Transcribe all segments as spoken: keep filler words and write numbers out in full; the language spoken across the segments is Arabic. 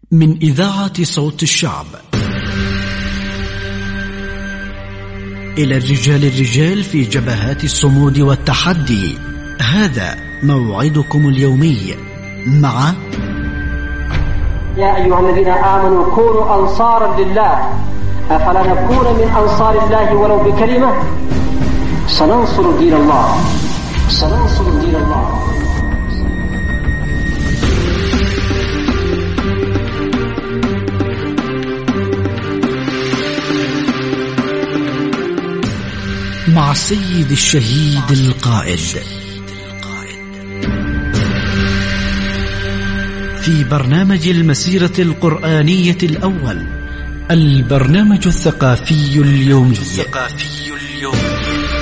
من إذاعة صوت الشعب إلى الرجال الرجال في جبهات الصمود والتحدي. هذا موعدكم اليومي مع يا أيها الذين آمنوا كونوا أنصارا لله أفلا نكون من أنصار الله ولو بكلمة. سننصر دين الله سننصر دين الله. مع السيد الشهيد القائد في برنامج المسيرة القرآنية الأول، البرنامج الثقافي اليومي. الثقافي اليومي.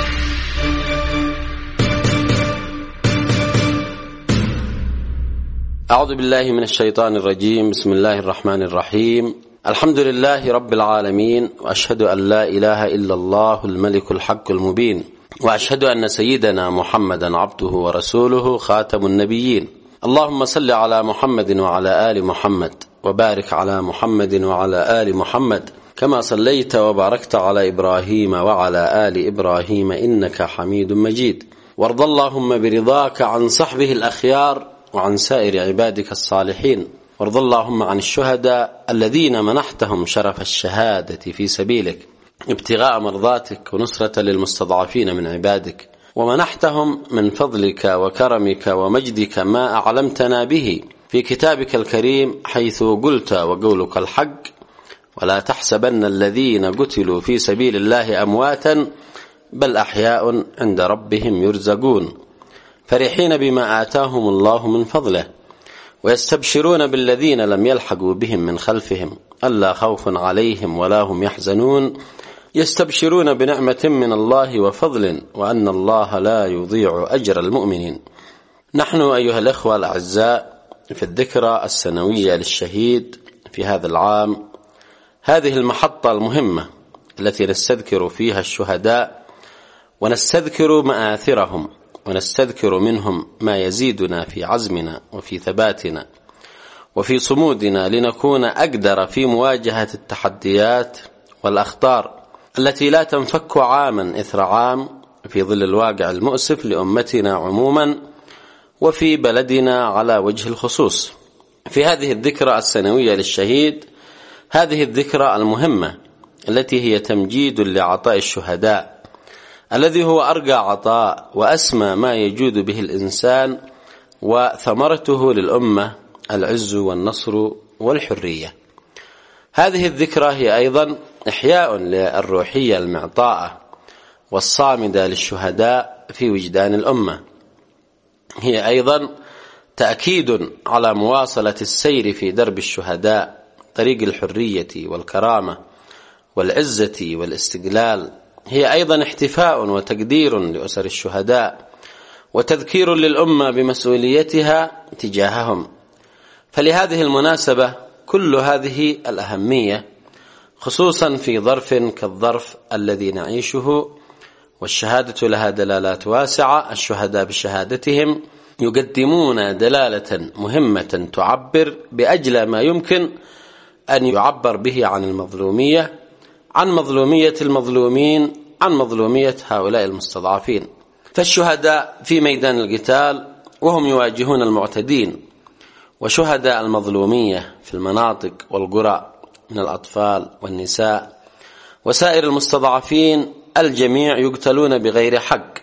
أعوذ بالله من الشيطان الرجيم. بسم الله الرحمن الرحيم. الحمد لله رب العالمين، وأشهد أن لا إله إلا الله الملك الحق المبين، وأشهد أن سيدنا محمدا عبده ورسوله خاتم النبيين. اللهم صل على محمد وعلى آل محمد، وبارك على محمد وعلى آل محمد كما صليت وباركت على إبراهيم وعلى آل إبراهيم إنك حميد مجيد. وارض اللهم برضاك عن صحبه الأخيار وعن سائر عبادك الصالحين. وارض اللهم عن الشهداء الذين منحتهم شرف الشهادة في سبيلك ابتغاء مرضاتك ونصرة للمستضعفين من عبادك، ومنحتهم من فضلك وكرمك ومجدك ما أعلمتنا به في كتابك الكريم، حيث قلت وقولك الحق: ولا تحسبن الذين قتلوا في سبيل الله أمواتا بل أحياء عند ربهم يرزقون، فرحين بما آتاهم الله من فضله، ويستبشرون بالذين لم يلحقوا بهم من خلفهم ألا خوف عليهم ولا هم يحزنون، يستبشرون بنعمة من الله وفضل وأن الله لا يضيع أجر المؤمنين. نحن أيها الأخوة الأعزاء في الذكرى السنوية للشهيد في هذا العام، هذه المحطة المهمة التي نستذكر فيها الشهداء ونستذكر مآثرهم ونستذكر منهم ما يزيدنا في عزمنا وفي ثباتنا وفي صمودنا لنكون أقدر في مواجهة التحديات والأخطار التي لا تنفك عاما إثر عام في ظل الواقع المؤسف لأمتنا عموما وفي بلدنا على وجه الخصوص. في هذه الذكرى السنوية للشهيد، هذه الذكرى المهمة التي هي تمجيد لعطاء الشهداء الذي هو أرقى عطاء وأسمى ما يجود به الإنسان، وثمرته للأمة العز والنصر والحرية. هذه الذكرى هي أيضا إحياء للروحية المعطاءة والصامدة للشهداء في وجدان الأمة، هي أيضا تأكيد على مواصلة السير في درب الشهداء، طريق الحرية والكرامة والعزة والاستقلال، هي أيضا احتفاء وتقدير لأسر الشهداء وتذكير للأمة بمسؤوليتها تجاههم. فلهذه المناسبة كل هذه الأهمية، خصوصا في ظرف كالظرف الذي نعيشه، والشهادة لها دلالات واسعة. الشهداء بشهادتهم يقدمون دلالة مهمة تعبر بأجل ما يمكن أن يعبر به عن المظلومية، عن مظلومية المظلومين، عن مظلومية هؤلاء المستضعفين. فالشهداء في ميدان القتال وهم يواجهون المعتدين، وشهداء المظلومية في المناطق والقرى من الأطفال والنساء وسائر المستضعفين، الجميع يقتلون بغير حق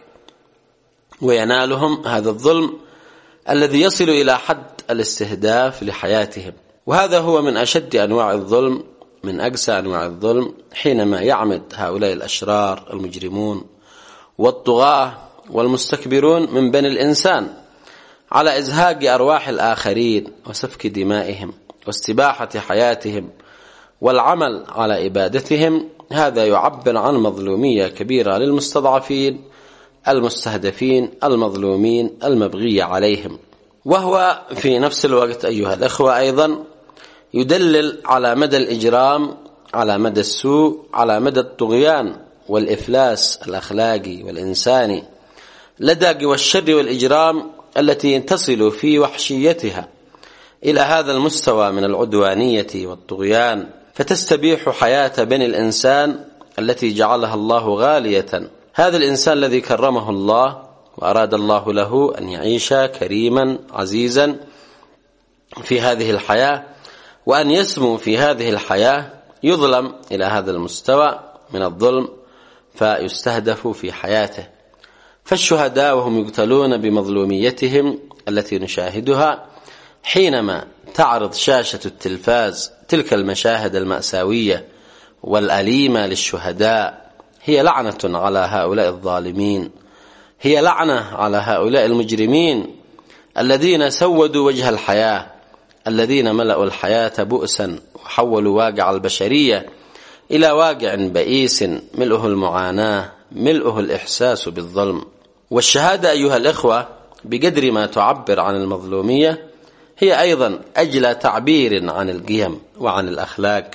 وينالهم هذا الظلم الذي يصل إلى حد الاستهداف لحياتهم. وهذا هو من أشد أنواع الظلم، من أقسى أنواع الظلم، حينما يعمد هؤلاء الأشرار المجرمون والطغاة والمستكبرون من بني الإنسان على إزهاق أرواح الآخرين وسفك دمائهم واستباحة حياتهم والعمل على إبادتهم. هذا يعبر عن مظلومية كبيرة للمستضعفين المستهدفين المظلومين المبغي عليهم. وهو في نفس الوقت أيها الأخوة أيضا يدلل على مدى الإجرام، على مدى السوء، على مدى الطغيان والإفلاس الأخلاقي والإنساني لدى قوى الشر والإجرام التي تصل في وحشيتها إلى هذا المستوى من العدوانية والطغيان، فتستبيح حياة بني الإنسان التي جعلها الله غالية. هذا الإنسان الذي كرمه الله وأراد الله له أن يعيش كريما عزيزا في هذه الحياة وأن يسمو في هذه الحياة، يظلم إلى هذا المستوى من الظلم فيستهدف في حياته. فالشهداء وهم يقتلون بمظلوميتهم التي نشاهدها حينما تعرض شاشة التلفاز تلك المشاهد المأساوية والأليمة للشهداء، هي لعنة على هؤلاء الظالمين، هي لعنة على هؤلاء المجرمين الذين سودوا وجه الحياة، الذين ملأوا الحياة بؤسا وحولوا واقع البشرية إلى واقع بئيس ملؤه المعاناة، ملؤه الإحساس بالظلم. والشهادة أيها الإخوة بقدر ما تعبر عن المظلومية هي أيضا أجلى تعبير عن القيم وعن الأخلاق.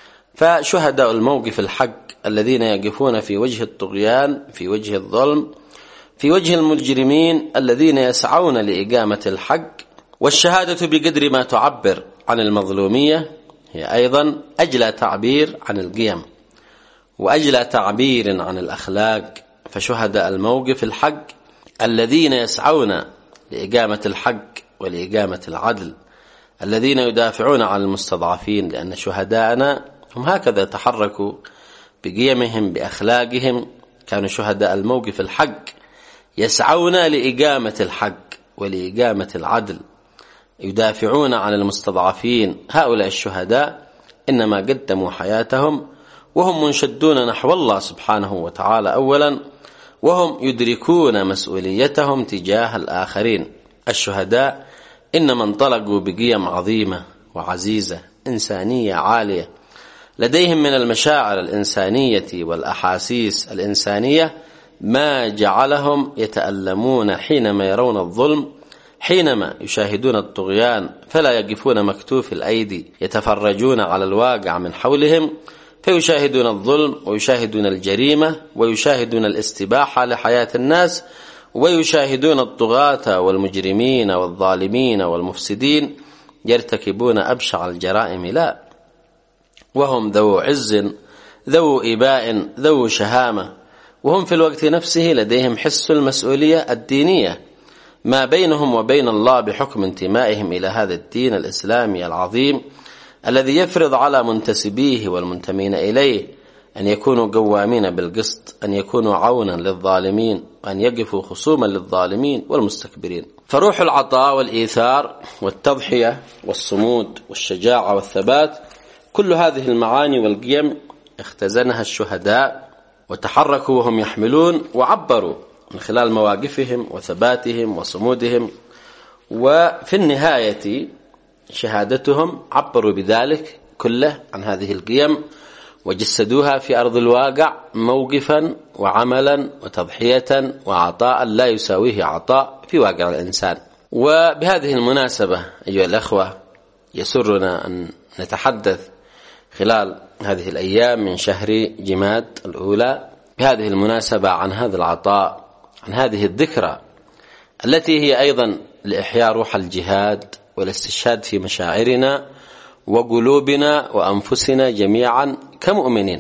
فشهداء الموقف الحق الذين يقفون في وجه الطغيان، في وجه الظلم، في وجه المجرمين الذين يسعون لإقامة الحق. والشهادة بقدر ما تعبر عن المظلومية هي أيضا أجلى تعبير عن القيم وأجلى تعبير عن الأخلاق. فشهداء الموقف الحق الذين يسعون لإقامة الحق ولإقامة العدل، الذين يدافعون عن المستضعفين، لأن شهداءنا هم هكذا تحركوا بقيمهم بأخلاقهم، كانوا شهداء الموقف الحق يسعون لإقامة الحق ولإقامة العدل، يدافعون عن المستضعفين. هؤلاء الشهداء إنما قدموا حياتهم وهم منشدون نحو الله سبحانه وتعالى أولا، وهم يدركون مسؤوليتهم تجاه الآخرين. الشهداء إنما انطلقوا بقيم عظيمة وعزيزة إنسانية عالية، لديهم من المشاعر الإنسانية والأحاسيس الإنسانية ما جعلهم يتألمون حينما يرون الظلم، حينما يشاهدون الطغيان فلا يقفون مكتوف الأيدي، يتفرجون على الواقع من حولهم فيشاهدون الظلم ويشاهدون الجريمة ويشاهدون الاستباحة لحياة الناس ويشاهدون الطغاة والمجرمين والظالمين والمفسدين يرتكبون أبشع الجرائم. لا، وهم ذو عز ذو إباء ذو شهامة، وهم في الوقت نفسه لديهم حس المسؤولية الدينية ما بينهم وبين الله بحكم انتمائهم إلى هذا الدين الإسلامي العظيم الذي يفرض على منتسبيه والمنتمين إليه أن يكونوا قوامين بالقسط، أن يكونوا عونا للظالمين، وأن يقفوا خصوما للظالمين والمستكبرين. فروح العطاء والإيثار والتضحية والصمود والشجاعة والثبات، كل هذه المعاني والقيم اختزنها الشهداء وتحركوا وهم يحملون وعبروا من خلال مواقفهم وثباتهم وصمودهم، وفي النهاية شهادتهم عبروا بذلك كله عن هذه القيم وجسدوها في أرض الواقع موقفا وعملا وتضحية وعطاء لا يساويه عطاء في واقع الإنسان. وبهذه المناسبة أيها الأخوة يسرنا أن نتحدث خلال هذه الأيام من شهر جماد الأولى بهذه المناسبة عن هذا العطاء، عن هذه الذكرى التي هي أيضا لإحياء روح الجهاد والاستشهاد في مشاعرنا وقلوبنا وأنفسنا جميعا كمؤمنين.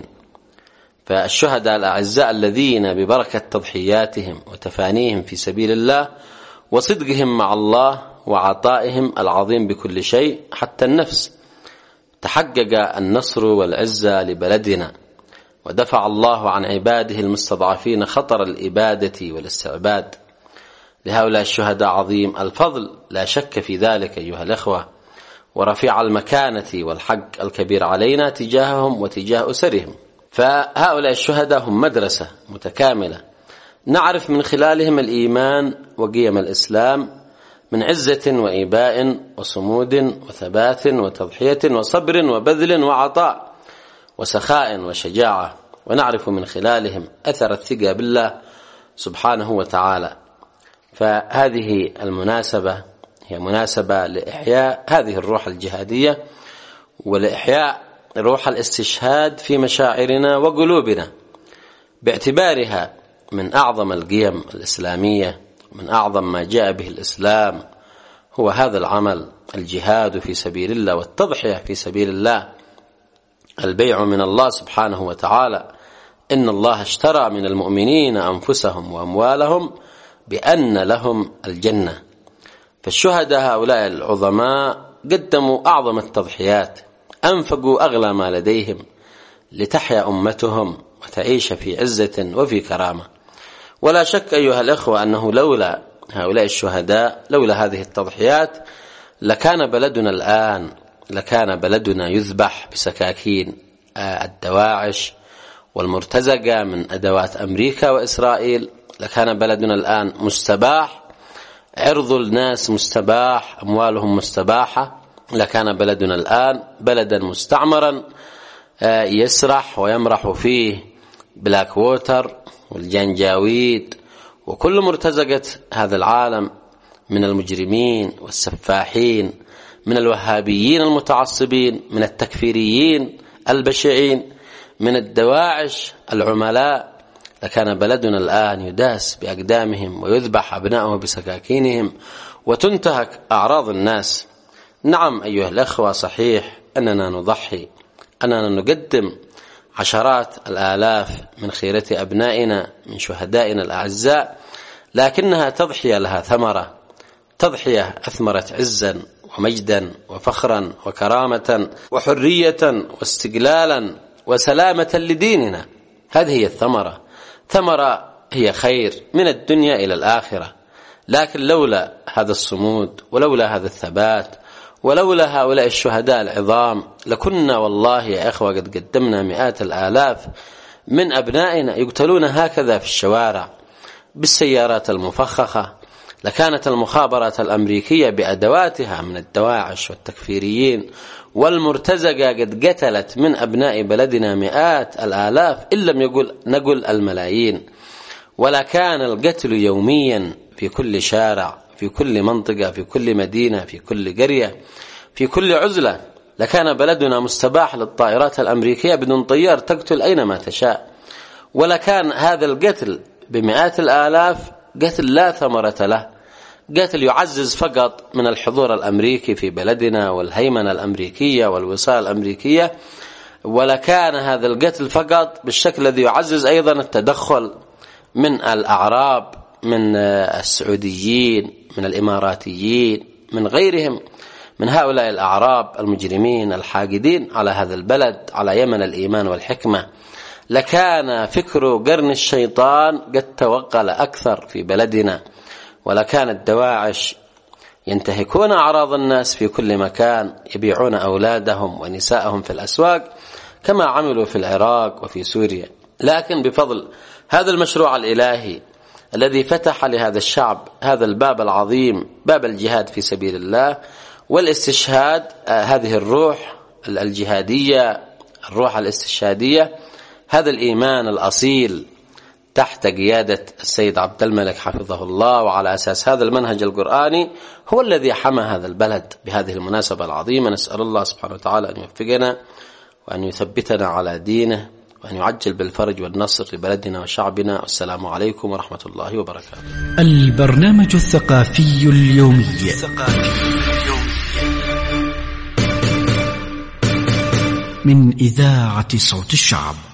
فالشهداء الأعزاء الذين ببركة تضحياتهم وتفانيهم في سبيل الله وصدقهم مع الله وعطائهم العظيم بكل شيء حتى النفس تحقق النصر والعزة لبلدنا، ودفع الله عن عباده المستضعفين خطر الإبادة والاستعباد. لهؤلاء الشهداء عظيم الفضل لا شك في ذلك أيها الأخوة، ورفيع المكانة والحق الكبير علينا تجاههم وتجاه أسرهم. فهؤلاء الشهداء هم مدرسة متكاملة نعرف من خلالهم الإيمان وقيم الإسلام من عزة وإيباء وصمود وثبات وتضحية وصبر وبذل وعطاء وسخاء وشجاعة، ونعرف من خلالهم أثر الثقة بالله سبحانه وتعالى. فهذه المناسبة هي مناسبة لإحياء هذه الروح الجهادية ولإحياء روح الاستشهاد في مشاعرنا وقلوبنا، باعتبارها من أعظم القيم الإسلامية، من أعظم ما جاء به الإسلام هو هذا العمل الجهاد في سبيل الله والتضحية في سبيل الله، البيع من الله سبحانه وتعالى، إن الله اشترى من المؤمنين أنفسهم وأموالهم بأن لهم الجنة. فالشهداء هؤلاء العظماء قدموا أعظم التضحيات، أنفقوا أغلى ما لديهم لتحيا أمتهم وتعيش في عزة وفي كرامة. ولا شك أيها الإخوة أنه لولا هؤلاء الشهداء، لولا هذه التضحيات، لكان بلدنا الآن لكان بلدنا يذبح بسكاكين الدواعش والمرتزقة من أدوات أمريكا وإسرائيل، لكان بلدنا الآن مستباح، عرض الناس مستباح، أموالهم مستباحة، لكان بلدنا الآن بلدا مستعمرا يسرح ويمرح فيه بلاك ووتر والجنجاويد وكل مرتزقة هذا العالم من المجرمين والسفاحين، من الوهابيين المتعصبين، من التكفيريين البشعين، من الدواعش العملاء. لكان بلدنا الآن يداس بأقدامهم ويذبح أبناؤه بسكاكينهم وتنتهك أعراض الناس. نعم أيها الأخوة، صحيح أننا نضحي، أننا نقدم عشرات الآلاف من خيرة أبنائنا من شهدائنا الأعزاء، لكنها تضحية لها ثمرة، تضحية أثمرت عزا ومجدا وفخرا وكرامة وحرية واستقلالا وسلامة لديننا. هذه هي الثمرة، ثمرة هي خير من الدنيا إلى الآخرة. لكن لولا هذا الصمود ولولا هذا الثبات ولولا هؤلاء الشهداء العظام لكنا والله يا إخوة قد قدمنا مئات الآلاف من أبنائنا يقتلون هكذا في الشوارع بالسيارات المفخخة. لكانت المخابرات الأمريكية بأدواتها من الدواعش والتكفيريين والمرتزقة قد قتلت من أبناء بلدنا مئات الآلاف إن لم يقول نقول الملايين. ولا كان القتل يوميا في كل شارع، في كل منطقة، في كل مدينة، في كل قرية، في كل عزلة. لكان بلدنا مستباح للطائرات الأمريكية بدون طيار تقتل أينما تشاء. ولكان هذا القتل بمئات الآلاف قتل لا ثمرة له، قتل يعزز فقط من الحضور الأمريكي في بلدنا والهيمنة الأمريكية والوصاية الأمريكية. ولكان هذا القتل فقط بالشكل الذي يعزز أيضا التدخل من الأعراب، من السعوديين، من الإماراتيين، من غيرهم من هؤلاء الأعراب المجرمين الحاقدين على هذا البلد، على يمن الإيمان والحكمة. لكان فكر قرن الشيطان قد توغل أكثر في بلدنا، ولكان الدواعش ينتهكون أعراض الناس في كل مكان، يبيعون أولادهم ونساءهم في الأسواق كما عملوا في العراق وفي سوريا. لكن بفضل هذا المشروع الإلهي الذي فتح لهذا الشعب هذا الباب العظيم، باب الجهاد في سبيل الله والاستشهاد، هذه الروح الجهادية، الروح الاستشهادية، هذا الإيمان الأصيل تحت قيادة السيد عبد الملك حفظه الله، وعلى أساس هذا المنهج القرآني هو الذي حمى هذا البلد بهذه المناسبة العظيمة. نسأل الله سبحانه وتعالى أن يوفقنا وأن يثبتنا على دينه وأن يعجل بالفرج والنصر لبلدنا وشعبنا. والسلام عليكم ورحمة الله وبركاته. البرنامج الثقافي اليومي من إذاعة صوت الشعب.